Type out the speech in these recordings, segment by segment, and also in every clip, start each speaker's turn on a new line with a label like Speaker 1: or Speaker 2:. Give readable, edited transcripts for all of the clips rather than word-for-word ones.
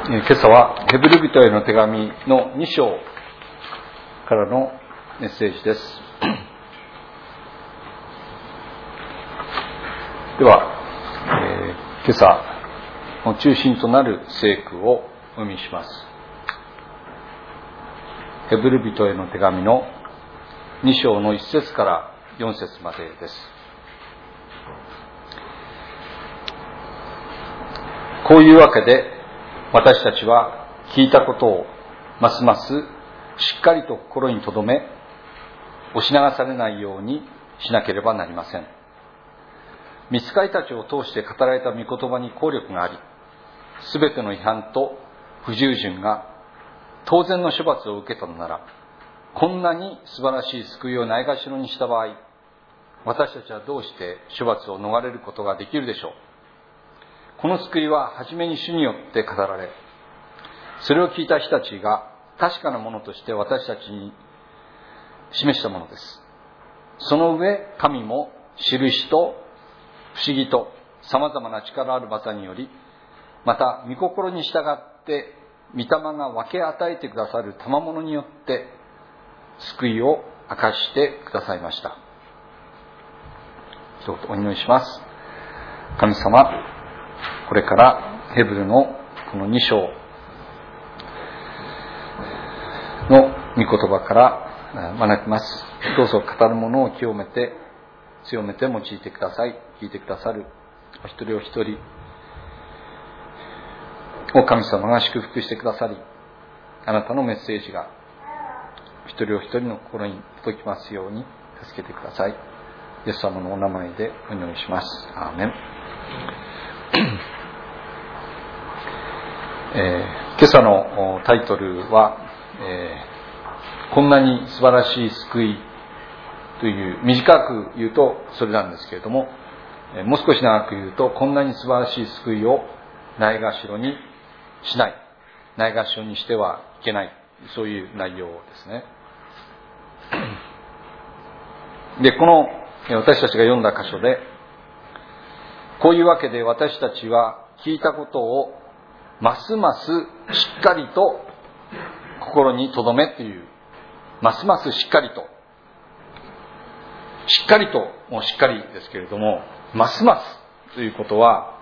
Speaker 1: 今朝はヘブル人への手紙の2章からのメッセージです。では、今朝の中心となる聖句をお読みします。ヘブル人への手紙の2章の1節から4節までです。こういうわけで私たちは聞いたことをますますしっかりと心に留め、押し流されないようにしなければなりません。御使いたちを通して語られた御言葉に効力があり、すべての違反と不従順が当然の処罰を受けたのなら、こんなに素晴らしい救いをないがしろにした場合、私たちはどうして処罰を逃れることができるでしょう。この救いは初めに主によって語られ、それを聞いた人たちが確かなものとして私たちに示したものです。その上、神も印と不思議と様々な力ある技により、また御心に従って御霊が分け与えてくださる賜物によって救いを明かしてくださいました。一言お祈りします。神様、これからヘブルのこの2章の御言葉から学びます。どうぞ語るものを清めて強めて用いてください。聞いてくださるお一人お一人を神様が祝福してくださり、あなたのメッセージがお一人お一人の心に届きますように助けてください。イエス様のお名前でお祈りします。アーメン。今朝のタイトルは、こんなに素晴らしい救いという、短く言うとそれなんですけれども、もう少し長く言うと、こんなに素晴らしい救いをないがしろにしない、ないがしろにしてはいけない、そういう内容ですね。で、この私たちが読んだ箇所で、こういうわけで私たちは聞いたことをますますしっかりと心に留めという、ますますしっかりと、しっかりともうしっかりですけれども、ますますということは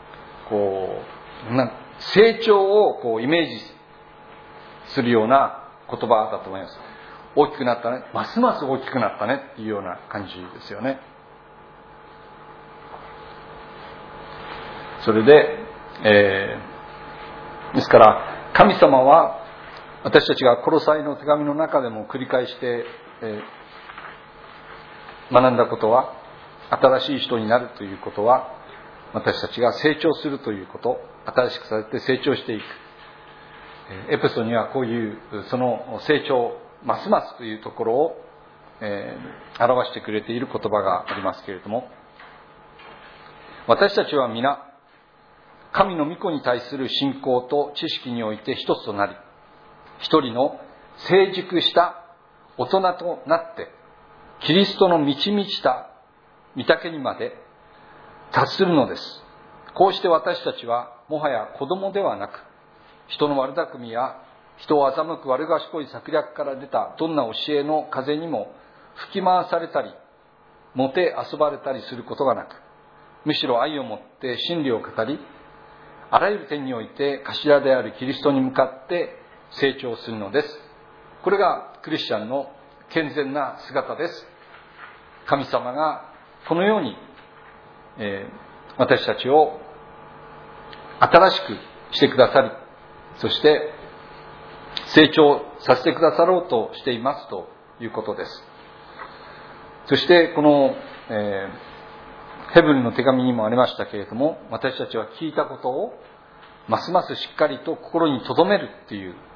Speaker 1: 成長をイメージするような言葉だと思います。大きくなったね、ますます大きくなったねっていうような感じですよね。それで、ですから神様は私たちがコロサイの手紙の中でも繰り返して、学んだことは、新しい人になるということは、私たちが成長するということ、新しくされて成長していく。エペソにはこういうその成長、ますますというところを、表してくれている言葉がありますけれども、私たちは皆神の御子に対する信仰と知識において一つとなり、一人の成熟した大人となってキリストの満ち満ちた御岳にまで達するのです。こうして私たちはもはや子供ではなく、人の悪巧みや人を欺く悪賢い策略から出たどんな教えの風にも吹き回されたり、もて遊ばれたりすることがなく、むしろ愛をもって真理を語り、あらゆる点において頭であるキリストに向かって成長するのです。これがクリスチャンの健全な姿です。神様がこのように、私たちを新しくしてくださり、そして成長させてくださろうとしていますということです。そしてこの、ヘブルの手紙にもありましたけれども、私たちは聞いたことをますますしっかりと心に留めるって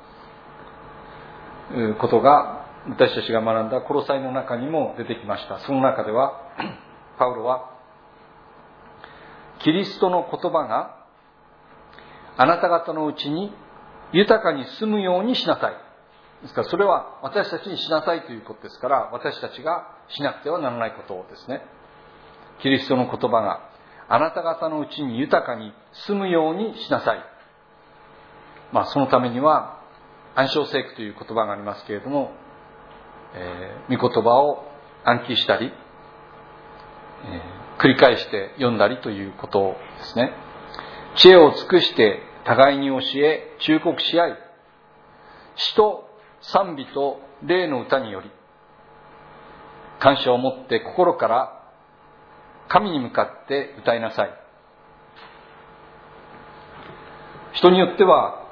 Speaker 1: いうことが、私たちが学んだコロサイの中にも出てきました。その中ではパウロは、キリストの言葉があなた方のうちに豊かに住むようにしなさい。ですからそれは私たちにしなさいということですから、私たちがしなくてはならないことですね。キリストの言葉があなた方のうちに豊かに住むようにしなさい。 そのためには暗唱聖句という言葉がありますけれども、御言葉を暗記したり、繰り返して読んだりということですね。知恵を尽くして互いに教え忠告し合い、詩と賛美と霊の歌により感謝を持って心から神に向かって歌いなさい。人によっては、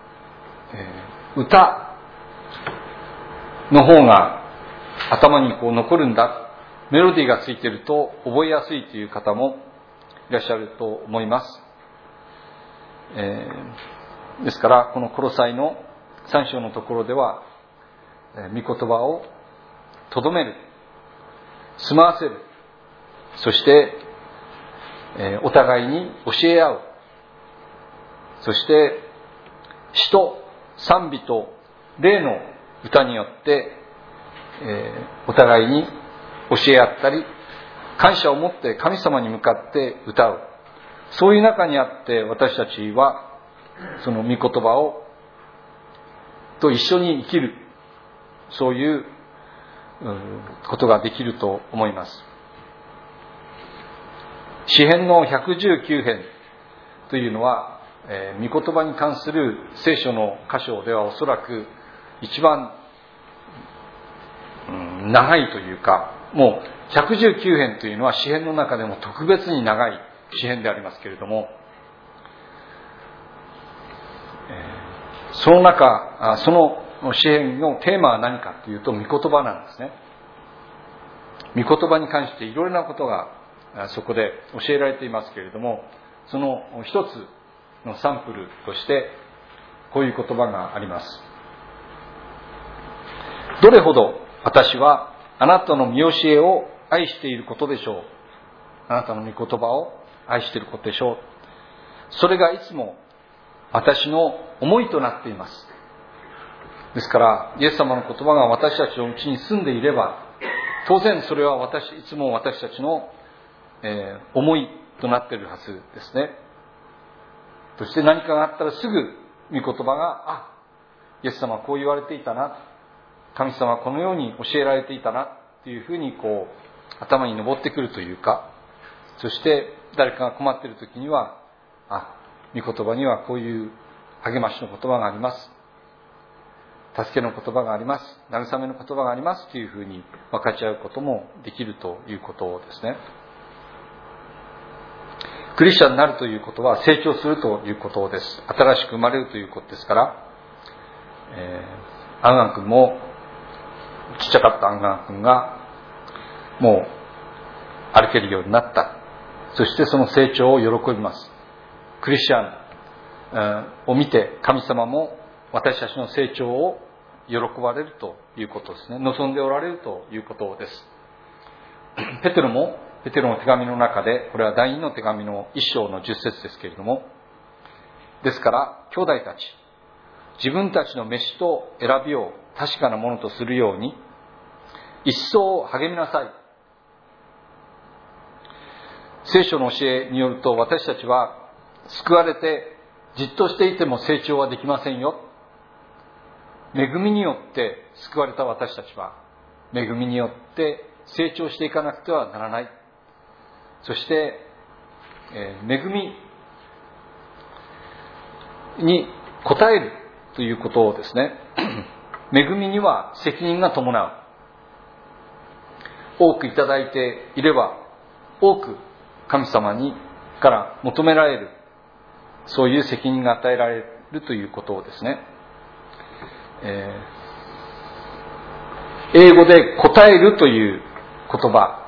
Speaker 1: 歌の方が頭に残るんだ、メロディーがついていると覚えやすいという方もいらっしゃると思います。ですからこのコロサイの3章のところでは、御言葉をとどめる、住まわせる、そして、お互いに教え合う、そして詩と賛美と霊の歌によって、お互いに教え合ったり、感謝を持って神様に向かって歌う、そういう中にあって私たちはその御言葉をと一緒に生きる、そういうことができると思います。詩編の119編というのは、御言葉に関する聖書の箇所ではおそらく一番、長いというか、もう119編というのは詩編の中でも特別に長い詩編でありますけれども、その中、その詩編のテーマは何かというと御言葉なんですね。御言葉に関していろいろなことがそこで教えられていますけれども、その一つのサンプルとしてこういう言葉があります。どれほど私はあなたの見教えを愛していることでしょう。あなたの御言葉を愛していることでしょう。それがいつも私の思いとなっています。ですからイエス様の言葉が私たちのうちに住んでいれば、当然それはいつも私たちの、思いとなっているはずですね。そして何かがあったらすぐ御言葉が、イエス様はこう言われていたな、神様はこのように教えられていたなっていうふうに頭に上ってくるというか、そして誰かが困っている時には、御言葉にはこういう励ましの言葉があります、助けの言葉があります、慰めの言葉がありますというふうに分かち合うこともできるということですね。クリスチャンになるということは成長するということです。新しく生まれるということですから、アンガン君もちっちゃかったアンガン君がもう歩けるようになった。そしてその成長を喜びます。クリスチャンを見て神様も私たちの成長を喜ばれるということですね。望んでおられるということです。ペテロの手紙の中で、これは第2の手紙の1章の10節ですけれども、ですから兄弟たち、自分たちの召しと選びを確かなものとするように一層励みなさい。聖書の教えによると、私たちは救われてじっとしていても成長はできませんよ。恵みによって救われた私たちは恵みによって成長していかなくてはならない。そして、恵みに応えるということをですね、恵みには責任が伴う。多くいただいていれば多く神様にから求められる、そういう責任が与えられるということをですね、英語で答えるという言葉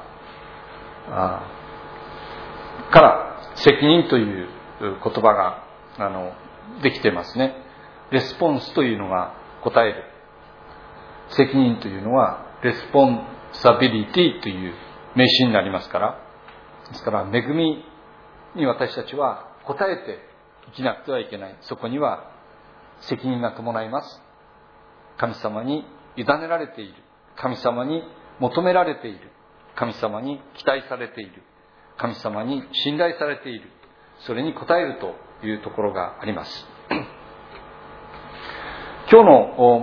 Speaker 1: から責任という言葉ができてますね。レスポンスというのが答える、責任というのはレスポンサビリティという名詞になりますから、ですから恵みに私たちは応えて生きなくてはいけない。そこには責任が伴います。神様に委ねられている、神様に求められている、神様に期待されている、神様に信頼されている、それに応えるというところがあります。 今日の、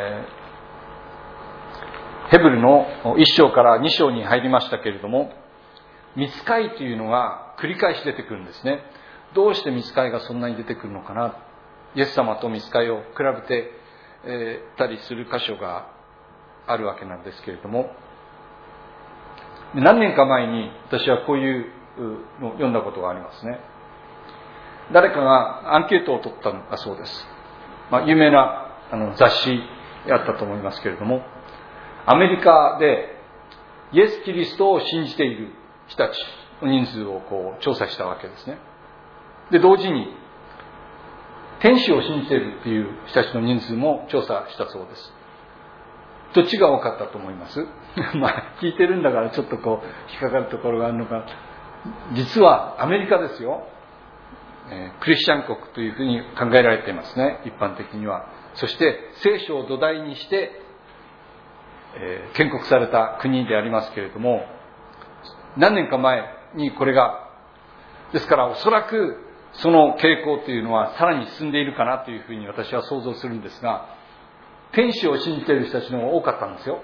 Speaker 1: ヘブルの1章から2章に入りましたけれども、御使いというのが繰り返し出てくるんですね。どうして御使いがそんなに出てくるのかな。イエス様と御使いを比べて、たりする箇所があるわけなんですけれども、何年か前に私はこういうのを読んだことがありますね。誰かがアンケートを取ったのだそうです。有名な雑誌だったと思いますけれども、アメリカでイエス・キリストを信じている人たちの人数を調査したわけですね。で、同時に天使を信じているっていう人たちの人数も調査したそうです。どっちが多かったと思います？聞いてるんだからちょっと引っかかるところがあるのか。実はアメリカですよ。クリスチャン国というふうに考えられていますね、一般的には。そして聖書を土台にして、建国された国でありますけれども、何年か前にこれが、ですからおそらくその傾向というのはさらに進んでいるかなというふうに私は想像するんですが、天使を信じている人たちの方が多かったんですよ。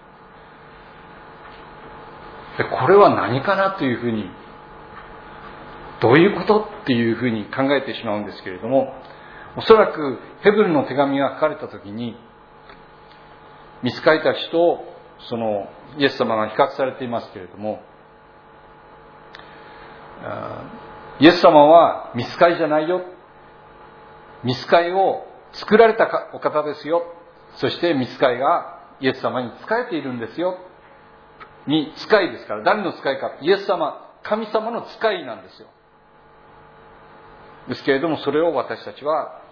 Speaker 1: で、これは何かなというふうに、どういうことっていうふうに考えてしまうんですけれども、おそらくヘブルの手紙が書かれたときに、御使いたちとそのイエス様が比較されていますけれども、イエス様は御使いじゃないよ、御使いを作られたお方ですよ、そして御使いがイエス様に仕えているんですよ。に使いですから、誰の使いか、イエス様、神様の使いなんですよ。ですけれども、それを私たちは、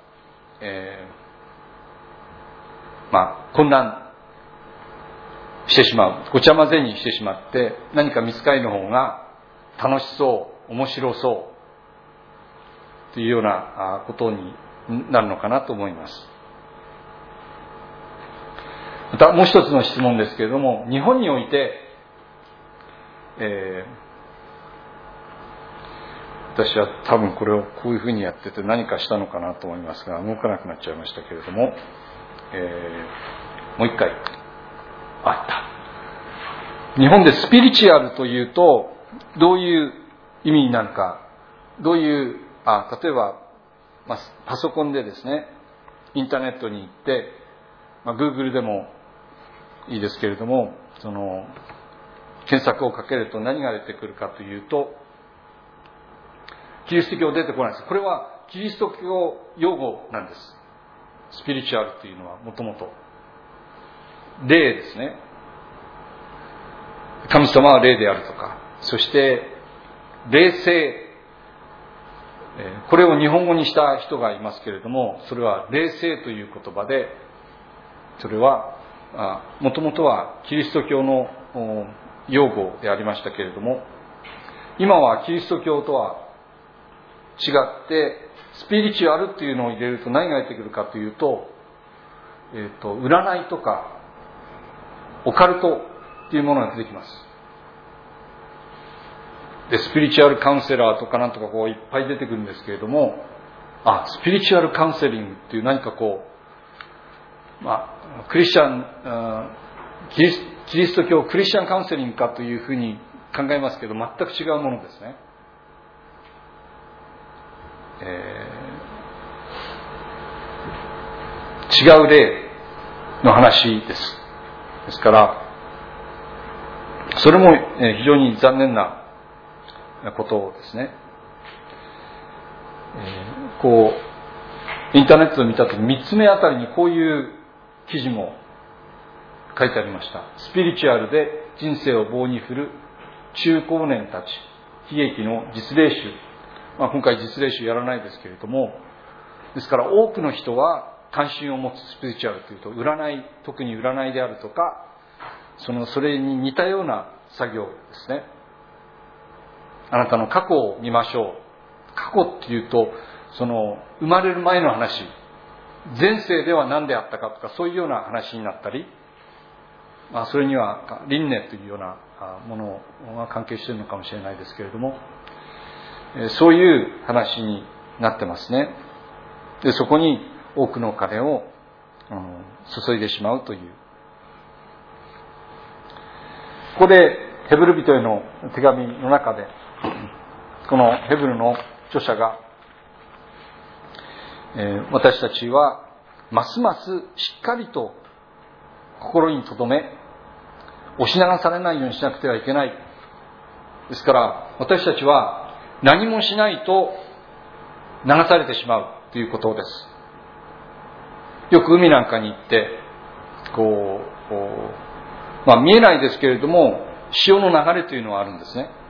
Speaker 1: 混乱してしまう、ごちゃ混ぜにしてしまって、何か御使いの方が楽しそう、面白そうというようなことになるのかなと思います。またもう一つの質問ですけれども、日本において、私は多分これをこういうふうにやってて何かしたのかなと思いますが、動かなくなっちゃいましたけれども、もう一回あった。日本でスピリチュアルというとどういう意味になるか、どういう例えば、パソコンでですね、インターネットに行って、Google でもいいですけれども、その検索をかけると何が出てくるかというと、キリスト教出てこないです。これはキリスト教用語なんです。スピリチュアルというのはもともと霊ですね。神様は霊であるとか、そして霊性、これを日本語にした人がいますけれども、それは霊性という言葉で、それはもともとはキリスト教の用語でありましたけれども、今はキリスト教とは違ってスピリチュアルというのを入れると何が出てくるかというと、占いとかオカルトというものが出てきます。で、スピリチュアルカウンセラーとかなんとかいっぱい出てくるんですけれども、スピリチュアルカウンセリングっていう何かクリスチャン、キリスト教クリスチャンカウンセリングかというふうに考えますけど、全く違うものですね。違う例の話です。ですからそれも非常に残念なことですね。インターネットで見たとき3つ目あたりにこういう記事も書いてありました。スピリチュアルで人生を棒に振る中高年たち悲劇の実例集。今回実例集やらないですけれども、ですから多くの人は関心を持つスピリチュアルというと占い、特に占いであるとか、それに似たような作業ですね。あなたの過去を見ましょう。過去っていうと生まれる前の話、前世では何であったかとか、そういうような話になったり、それには輪廻というようなものが関係しているのかもしれないですけれども、そういう話になってますね。で、そこに多くのお金を注いでしまうという。ここでヘブル人への手紙の中で、このヘブルの著者が、私たちはますますしっかりと心に留め、押し流されないようにしなくてはいけない。ですから私たちは何もしないと流されてしまうということです。よく海なんかに行って見えないですけれども潮の流れというのはあるんですね。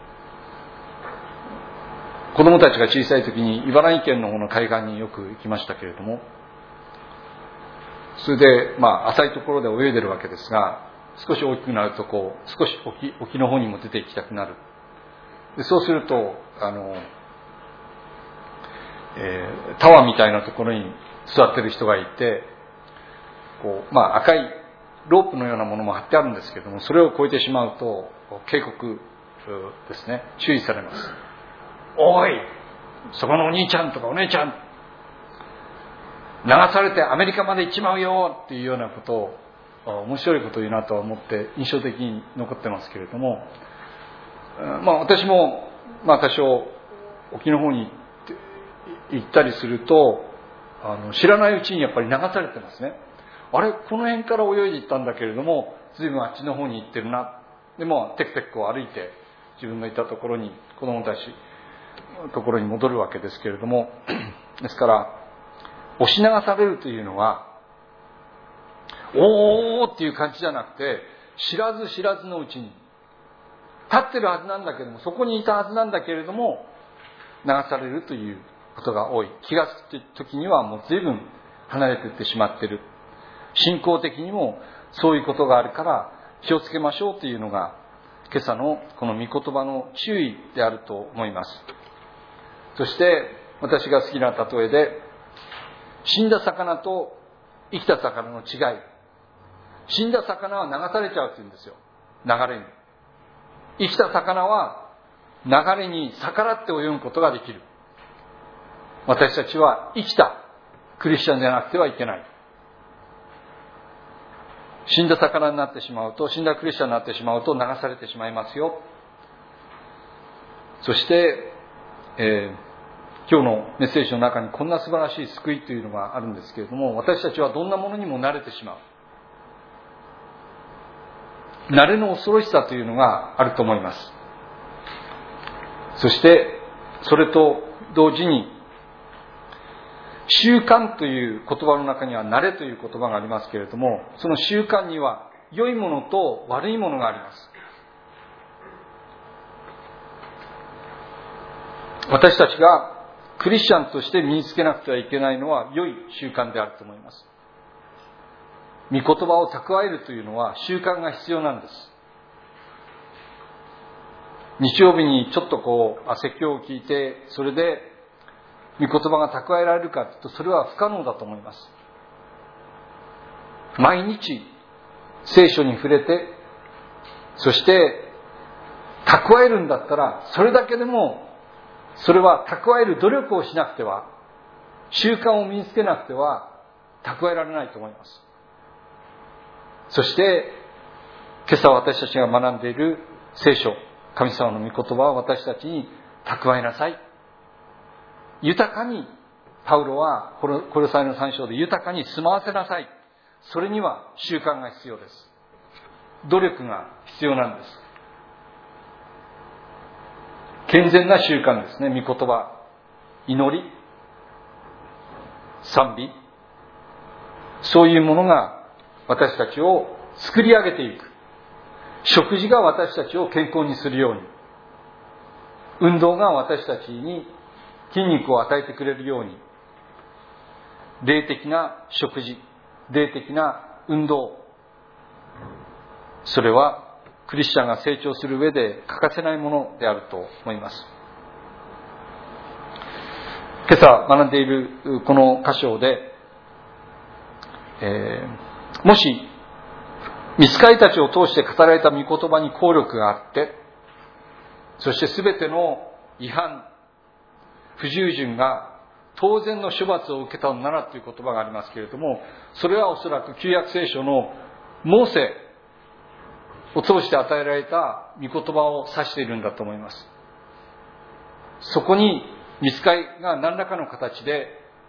Speaker 1: 子供たちが小さい時に茨城県の方の海岸によく行きましたけれども、それで浅いところで泳いでるわけですが、少し大きくなると少し沖の方にも出て行きたくなる。でそうするとタワーみたいなところに座ってる人がいて、赤いロープのようなものも貼ってあるんですけれども、それを越えてしまうと警告ですね、注意されます。おい、そこのお兄ちゃんとかお姉ちゃん、流されてアメリカまで行っちまうよっていうようなことを、面白いことを言うなとは思って印象的に残ってますけれども、私も多少沖の方に行ったりすると知らないうちにやっぱり流されてますね。あれ、この辺から泳いで行ったんだけれども随分あっちの方に行ってるな。でもテクテク歩いて自分のいたところに、子供たちのところに戻るわけですけれどもですから押し流されるというのはおーっていう感じじゃなくて、知らず知らずのうちに立ってるはずなんだけども、そこにいたはずなんだけれども流されるということが多い。気がつく時にはもう随分離れていってしまっている。信仰的にもそういうことがあるから気をつけましょうというのが今朝のこの御言葉の注意であると思います。そして私が好きな例えで、死んだ魚と生きた魚の違い。死んだ魚は流されちゃうって言うんですよ、流れに。生きた魚は流れに逆らって泳ぐことができる。私たちは生きたクリスチャンでなくてはいけない。死んだ魚になってしまうと、死んだクリスチャンになってしまうと流されてしまいますよ。そして、今日のメッセージの中にこんな素晴らしい救いというのがあるんですけれども、私たちはどんなものにも慣れてしまう。慣れの恐ろしさというのがあると思います。そしてそれと同時に、習慣という言葉の中には慣れという言葉がありますけれども、その習慣には良いものと悪いものがあります。私たちがクリスチャンとして身につけなくてはいけないのは良い習慣であると思います。御言葉を蓄えるというのは習慣が必要なんです。日曜日にちょっと説教を聞いて、それで御言葉が蓄えられるかというと、それは不可能だと思います。毎日聖書に触れて、そして蓄えるんだったら、それだけでもそれは蓄える努力をしなくては、習慣を身につけなくては蓄えられないと思います。そして今朝私たちが学んでいる聖書、神様の御言葉を私たちに蓄えなさい。豊かに、パウロはコロサイの3章で豊かに住まわせなさい。それには習慣が必要です。努力が必要なんです。健全な習慣ですね。御言葉、祈り、賛美、そういうものが私たちを作り上げていく。食事が私たちを健康にするように、運動が私たちに筋肉を与えてくれるように、霊的な食事、霊的な運動、それはクリスチャンが成長する上で欠かせないものであると思います。今朝学んでいるこの箇所で、もし御使いたちを通して語られた御言葉に効力があって、そして全ての違反、不従順が当然の処罰を受けたのならという言葉がありますけれども、それはおそらく旧約聖書のモーセを通して与えられた御言葉を指しているんだと思います。そこに御使いが何らかの形で、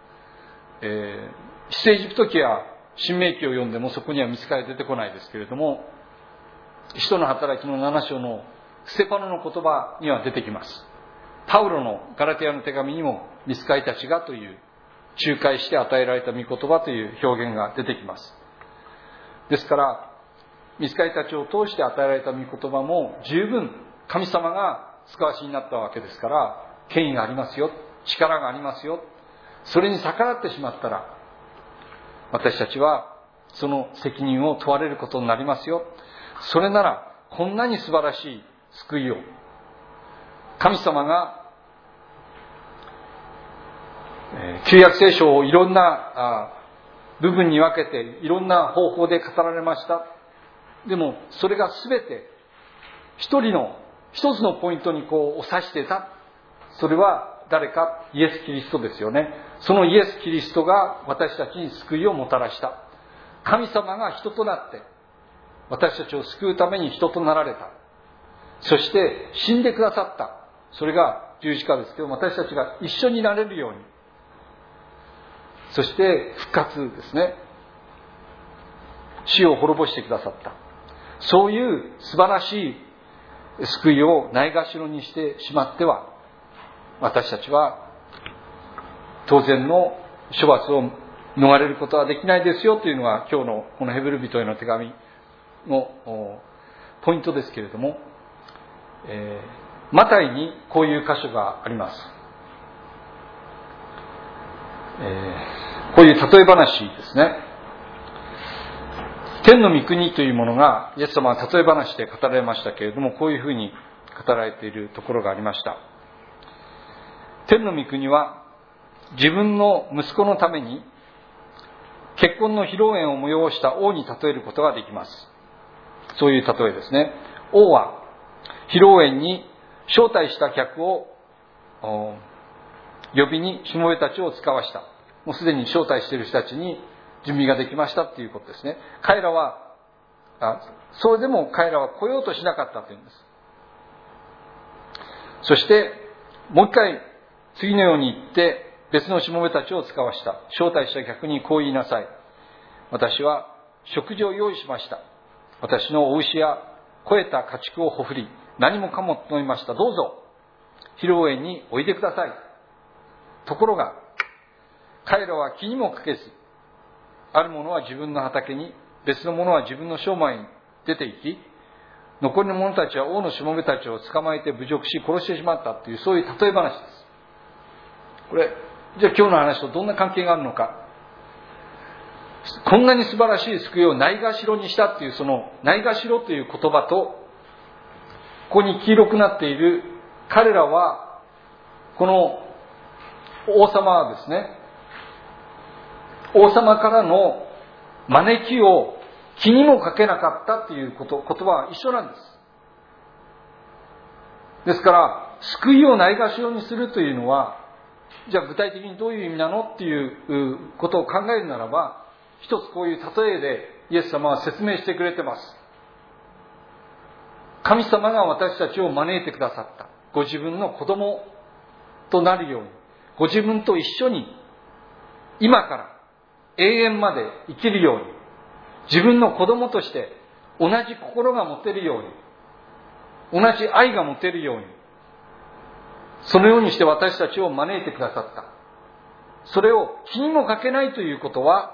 Speaker 1: 出エジプト記や新明記を読んでもそこには御使いは出てこないですけれども、使徒の働きの7章のステパノの言葉には出てきます。パウロのガラテヤの手紙にも御使いたちがという仲介して与えられた御言葉という表現が出てきます。ですから御使いたちを通して与えられた御言葉も十分神様が使わしになったわけですから、権威がありますよ、力がありますよ。それに逆らってしまったら私たちはその責任を問われることになりますよ。それならこんなに素晴らしい救いを神様が旧約聖書をいろんな部分に分けていろんな方法で語られました。でもそれが全て一つのポイントに指してた。それは誰か？イエス・キリストですよね。そのイエス・キリストが私たちに救いをもたらした。神様が人となって私たちを救うために人となられた。そして死んでくださった。それが十字架ですけど、私たちが一緒になれるように、そして復活ですね、死を滅ぼしてくださった。そういう素晴らしい救いをないがしろにしてしまっては、私たちは当然の処罰を逃れることはできないですよというのが今日のこのヘブル人への手紙のポイントですけれども、マタイにこういう箇所があります。こういう例え話ですね。天の御国というものがイエス様は例え話で語られましたけれども、こういうふうに語られているところがありました。天の御国は自分の息子のために結婚の披露宴を催した王に例えることができます。そういう例えですね。王は披露宴に招待した客を呼びにしもべたちを使わした。もうすでに招待している人たちに準備ができましたということですね。それでも彼らは来ようとしなかったというんです。そしてもう一回次のように言って別のしもべたちを使わした。招待した客にこう言いなさい。私は食事を用意しました。私のお牛や肥えた家畜をほふり、何もかも整いました。どうぞ披露宴においでください。ところが彼らは気にもかけず、ある者は自分の畑に、別の者は自分の商売に出て行き、残りの者たちは王のしもべたちを捕まえて侮辱し殺してしまったという、そういう例え話です。これじゃあ今日の話とどんな関係があるのか。こんなに素晴らしい救いをないがしろにしたっていう、そのないがしろという言葉と、ここに黄色くなっている彼らは、この王様はですね、王様からの招きを気にもかけなかったという言葉は一緒なんです。ですから救いをないがしろにするというのは、じゃあ具体的にどういう意味なのっていうことを考えるならば、一つこういう例えでイエス様は説明してくれてます。神様が私たちを招いてくださった。ご自分の子供となるように、ご自分と一緒に今から永遠まで生きるように、自分の子供として同じ心が持てるように、同じ愛が持てるように、そのようにして私たちを招いてくださった。それを気にもかけないということは、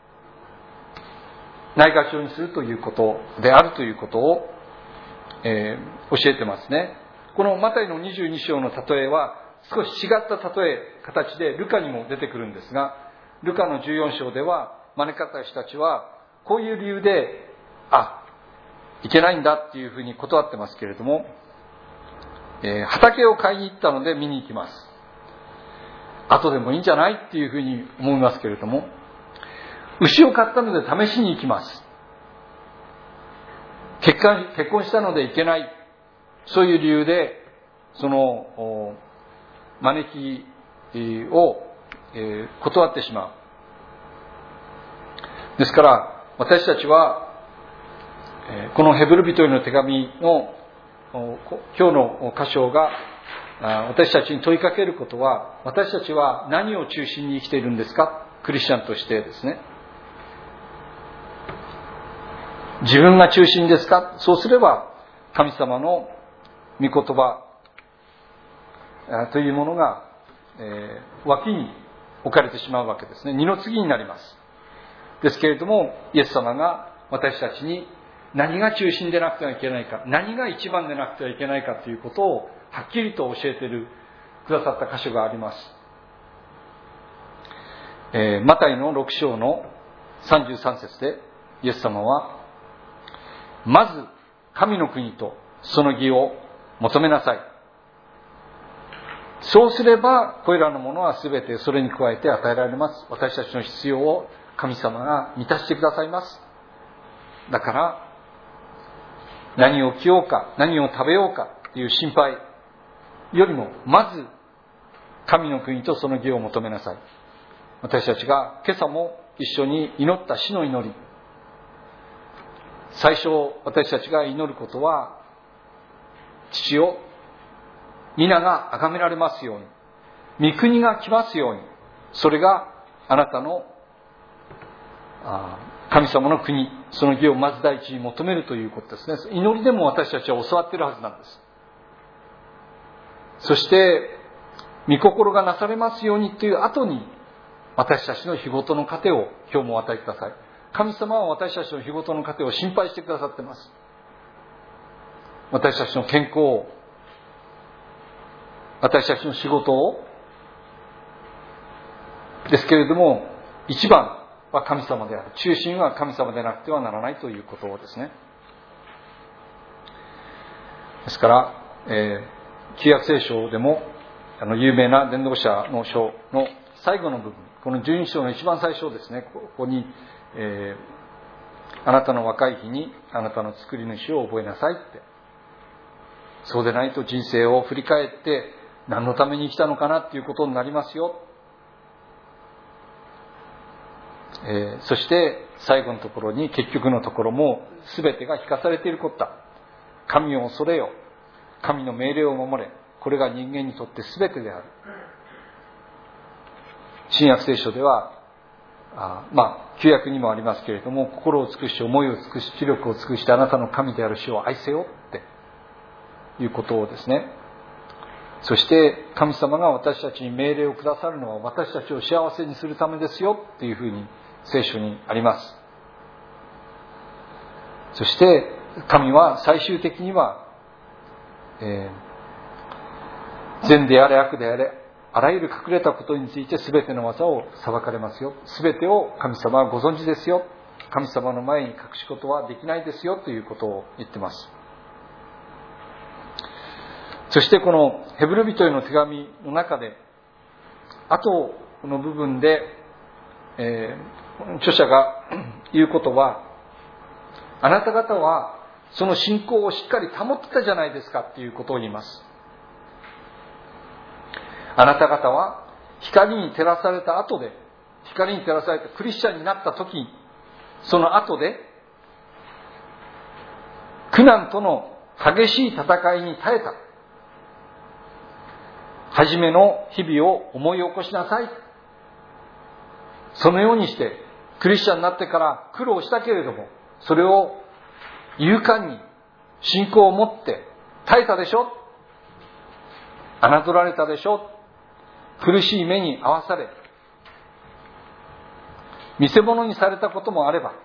Speaker 1: ないがしろにするということであるということを、教えてますね。このマタイの22章の例えは少し違った形でルカにも出てくるんですが、ルカの14章では招かれた人たちはこういう理由でいけないんだっていうふうに断ってますけれども、畑を買いに行ったので見に行きます。後でもいいんじゃないっていうふうに思いますけれども、牛を買ったので試しに行きます。結婚したので行けない、そういう理由でその招きを断ってしまう。ですから私たちはこのヘブル人への手紙の今日の箇所が私たちに問いかけることは、私たちは何を中心に生きているんですか、クリスチャンとしてですね。自分が中心ですか。そうすれば神様の御言葉というものが、脇に置かれてしまうわけですね。二の次になります。ですけれども、イエス様が私たちに何が中心でなくてはいけないか、何が一番でなくてはいけないかということをはっきりと教えてくださった箇所があります。マタイの6章の33節でイエス様は、まず神の国とその義を求めなさい。そうすればこれらのものはすべてそれに加えて与えられます。私たちの必要を神様が満たしてくださいます。だから何を着ようか、何を食べようかという心配よりも、まず神の国とその義を求めなさい。私たちが今朝も一緒に祈った死の祈り、最初私たちが祈ることは、父よ、皆が崇められますように、御国が来ますように、それがあなたの神様の国、その義をまず第一に求めるということですね。祈りでも私たちは教わっているはずなんです。そして御心がなされますようにという後に、私たちの日ごとの糧を今日もお与えください。神様は私たちの日ごとの糧を心配してくださっています。私たちの健康を、私たちの仕事をですけれども、一番は神様である。中心は神様でなくてはならないということですね。ですから、旧約聖書でも有名な伝道者の書の最後の部分、この12章の一番最初ですね、ここに、あなたの若い日にあなたの作り主を覚えなさいって。そうでないと人生を振り返って何のために生きたのかなっていうことになりますよ。そして最後のところに、結局のところも全てが聞かされていることだ。神を恐れよ、神の命令を守れ、これが人間にとって全てである。新約聖書では旧約にもありますけれども、心を尽くし、思いを尽くし、知力を尽くしてあなたの神である主を愛せよっていうことをですね。そして神様が私たちに命令をくださるのは、私たちを幸せにするためですよっていうふうに聖書にあります。そして神は最終的には、善であれ悪であれ、あらゆる隠れたことについて全ての技を裁かれますよ。全てを神様はご存知ですよ。神様の前に隠し事はできないですよということを言っています。そしてこのヘブル人への手紙の中で、後の部分で、著者が言うことは、あなた方はその信仰をしっかり保ってたじゃないですかっていうことを言います。あなた方は光に照らされた後で、光に照らされてクリスチャンになった時、その後で苦難との激しい戦いに耐えた。初めの日々を思い起こしなさい。そのようにしてクリスチャンになってから苦労したけれども、それを勇敢に信仰を持って耐えたでしょ。侮られたでしょ。苦しい目に遭わされ、見せ物にされたこともあれば、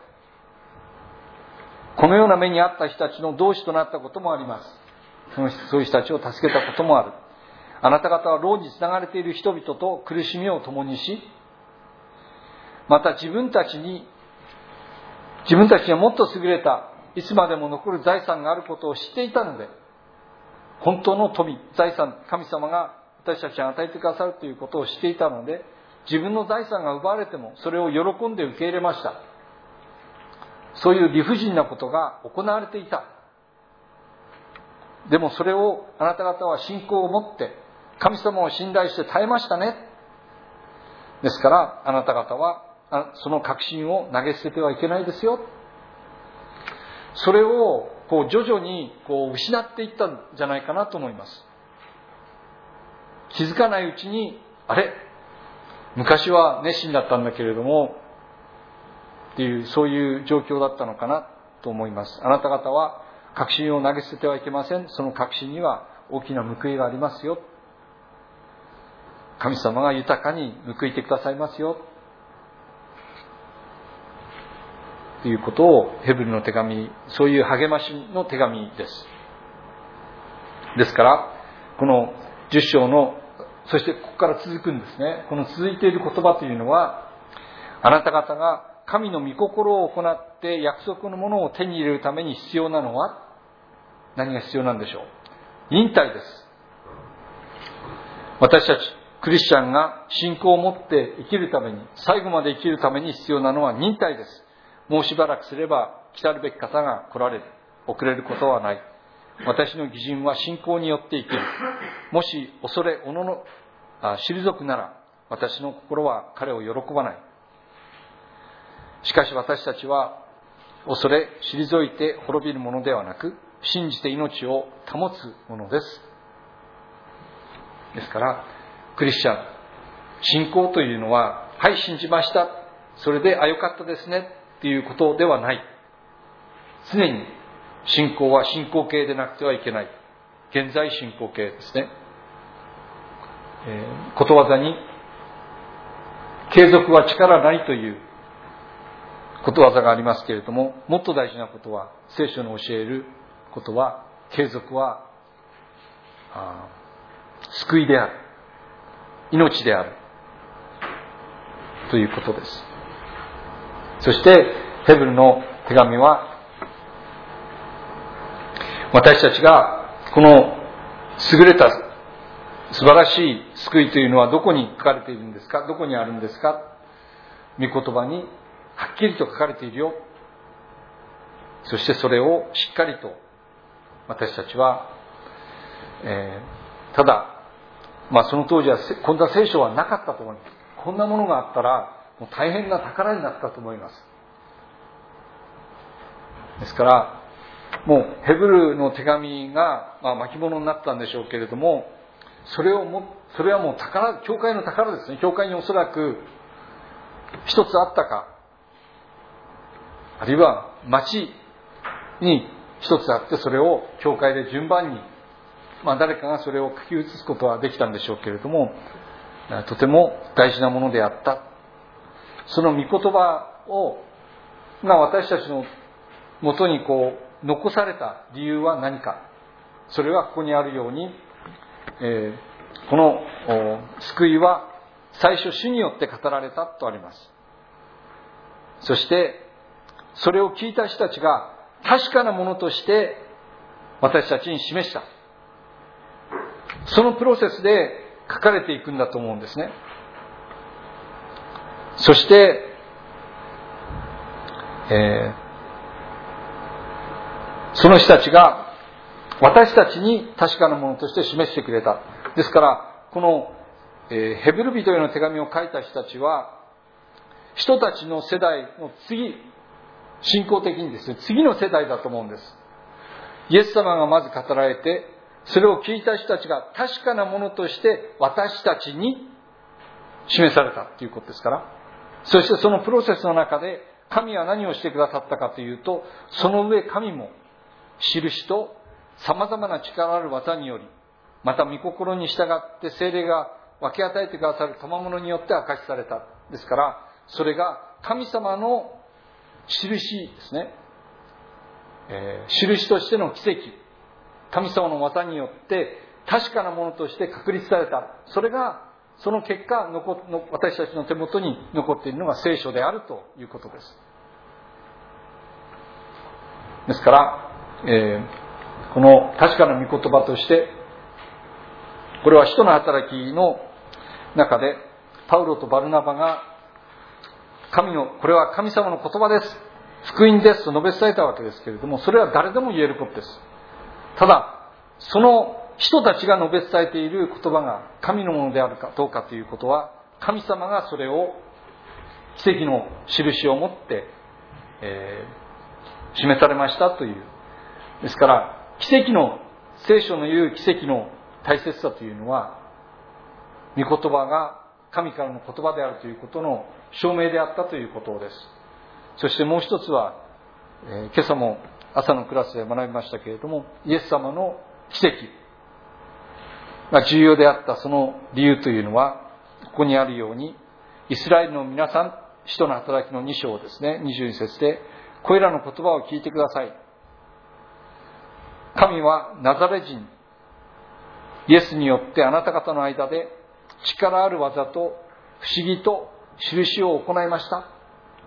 Speaker 1: このような目に遭った人たちの同志となったこともあります。そういう人たちを助けたこともある。あなた方は牢につながれている人々と苦しみを共にし、また自分たちにはもっと優れた、いつまでも残る財産があることを知っていたので、本当の富、財産、神様が私たちに与えてくださるということを知っていたので、自分の財産が奪われてもそれを喜んで受け入れました。そういう理不尽なことが行われていた。でもそれをあなた方は信仰を持って神様を信頼して耐えましたね。 ですからあなた方はその確信を投げ捨ててはいけないですよ。それを徐々に失っていったんじゃないかなと思います。気づかないうちに、あれ、昔は熱心だったんだけれどもっていう、そういう状況だったのかなと思います。あなた方は確信を投げ捨ててはいけません。その確信には大きな報いがありますよ。神様が豊かに報いてくださいますよということを、ヘブルの手紙、そういう励ましの手紙です。ですからこの10章の、そしてここから続くんですね。この続いている言葉というのは、あなた方が神の御心を行って約束のものを手に入れるために必要なのは、何が必要なんでしょう。忍耐です。私たちクリスチャンが信仰を持って生きるために、最後まで生きるために必要なのは忍耐です。もうしばらくすれば来たるべき方が来られる。遅れることはない。私の義人は信仰によって生きる。もし恐れ退くなら、私の心は彼を喜ばない。しかし私たちは恐れ退いて滅びるものではなく、信じて命を保つものです。ですからクリスチャン、信仰というのは、はい、信じました、それでよかったですねっていうことではない。常に信仰は進行形でなくてはいけない。現在進行形ですね。ことわざに継続は力なりということわざがありますけれども、もっと大事なことは、聖書の教えることは、継続は救いである、命であるということです。そしてヘブルの手紙は、私たちがこの優れた素晴らしい救いというのはどこに書かれているんですか、どこにあるんですか。御言葉にはっきりと書かれているよ。そしてそれをしっかりと私たちは、ただその当時はこんな聖書はなかったと思います。こんなものがあったらもう大変な宝になったと思います。ですからもうヘブルの手紙が巻物になったんでしょうけれども、それはもう宝、教会の宝ですね。教会におそらく一つあったか、あるいは町に一つあって、それを教会で順番に誰かがそれを書き写すことはできたんでしょうけれども、とても大事なものであった。その御言葉が私たちのもとに残された理由は何か。それはここにあるように、この救いは最初主によって語られたとあります。そしてそれを聞いた人たちが確かなものとして私たちに示した。そのプロセスで書かれていくんだと思うんですね。そして、その人たちが私たちに確かなものとして示してくれた。ですからこの、ヘブル人への手紙を書いた人たちは、人たちの世代の信仰的にですね、次の世代だと思うんです。イエス様がまず語られて、それを聞いた人たちが確かなものとして私たちに示されたということですから、そしてそのプロセスの中で神は何をしてくださったかというと、その上神も印と様々な力ある技により、また御心に従って聖霊が分け与えてくださる賜物によって明かしされた。ですからそれが神様の印ですね、印としての奇跡、神様の技によって確かなものとして確立された。それがその結果私たちの手元に残っているのが聖書であるということです。ですから、この確かな御言葉として、これは使徒の働きの中でパウロとバルナバがこれは神様の言葉です、福音ですと述べ伝えたわけですけれども、それは誰でも言えることです。ただその人たちが述べ伝えている言葉が神のものであるかどうかということは神様がそれを奇跡の印を持って、示されましたという。ですから奇跡の、聖書の言う奇跡の大切さというのは、御言葉が神からの言葉であるということの証明であったということです。そしてもう一つは、今朝も朝のクラスで学びましたけれども、イエス様の奇跡が重要であったその理由というのは、ここにあるように、イスラエルの皆さん、使徒の働きの2章ですね、22節で、これらの言葉を聞いてください。神はナザレ人イエスによってあなた方の間で力ある技と不思議と印を行いました。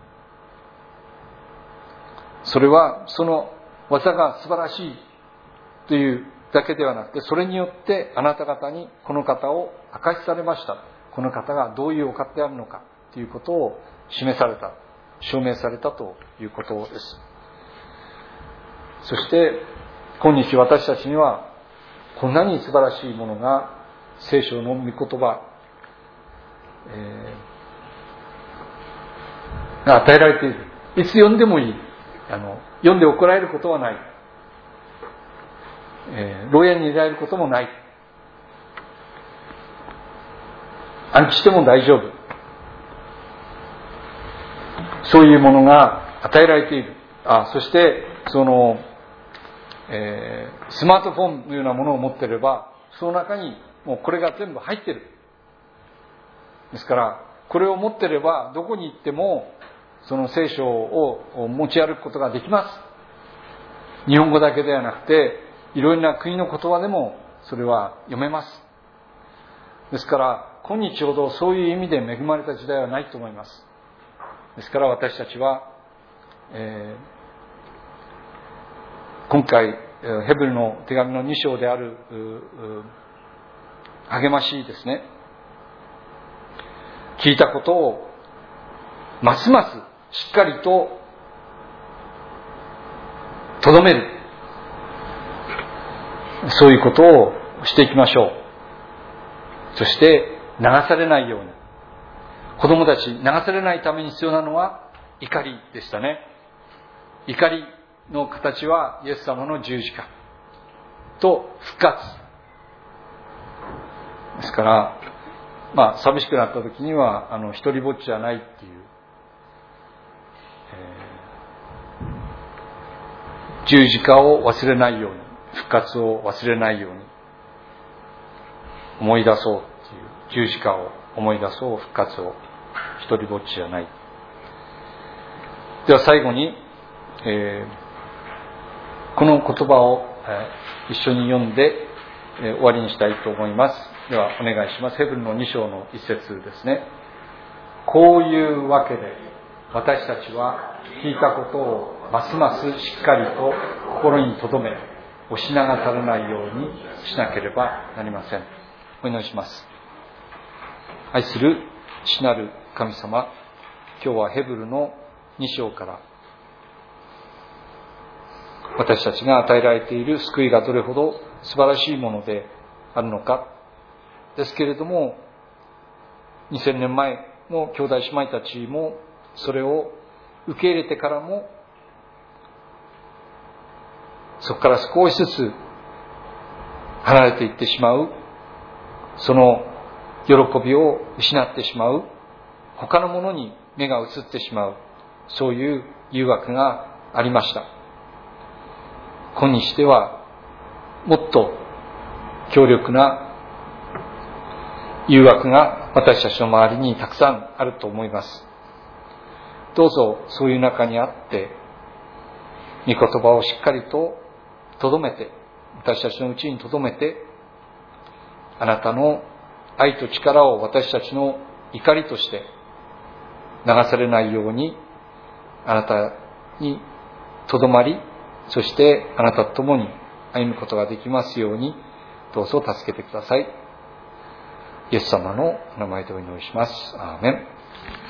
Speaker 1: それはその技が素晴らしいというだけではなくて、それによってあなた方にこの方を明かしされました。この方がどういうお方であるのかということを示された、証明されたということです。そして今日私たちにはこんなに素晴らしいものが聖書の御言葉、が与えられている。いつ読んでもいい。読んで怒られることはない。牢屋に入れられることもない。安置しても大丈夫。そういうものが与えられている。そしてその、スマートフォンのようなものを持っていれば、その中にもうこれが全部入っている。ですからこれを持っていればどこに行ってもその聖書を持ち歩くことができます。日本語だけではなくて、いろいろな国の言葉でもそれは読めます。ですから今日ほどそういう意味で恵まれた時代はないと思います。ですから私たちは、今回ヘブルの手紙の2章である励ましですね、聞いたことをますますしっかりととどめる、そういうことをしていきましょう。そして流されないように、子供たち流されないために必要なのは怒りでしたね。怒りの形はイエス様の十字架と復活ですから、寂しくなった時には一人ぼっちじゃないっていう、十字架を忘れないように、復活を忘れないように思い出そうっていう、十字架を思い出そう、復活を、一人ぼっちじゃない。では最後に、この言葉を、一緒に読んで、終わりにしたいと思います。ではお願いします。ヘブルの2章の一節ですね。こういうわけで私たちは聞いたことをますますしっかりと心に留め、押し流されないようにしなければなりません。お祈りします。愛する父なる神様、今日はヘブルの2章から私たちが与えられている救いがどれほど素晴らしいものであるのかですけれども、2000年前の兄弟姉妹たちもそれを受け入れてからも、そこから少しずつ離れていってしまう、その喜びを失ってしまう、他のものに目が移ってしまう、そういう誘惑がありました。今日ではもっと強力な誘惑が私たちの周りにたくさんあると思います。どうぞそういう中にあって御言葉をしっかりと留めて、私たちのうちに留めて、あなたの愛と力を私たちの怒りとして流されないように、あなたにとどまり、そしてあなたと共に歩むことができますように、どうぞ助けてください。イエス様の名前でお祈りします。アーメン。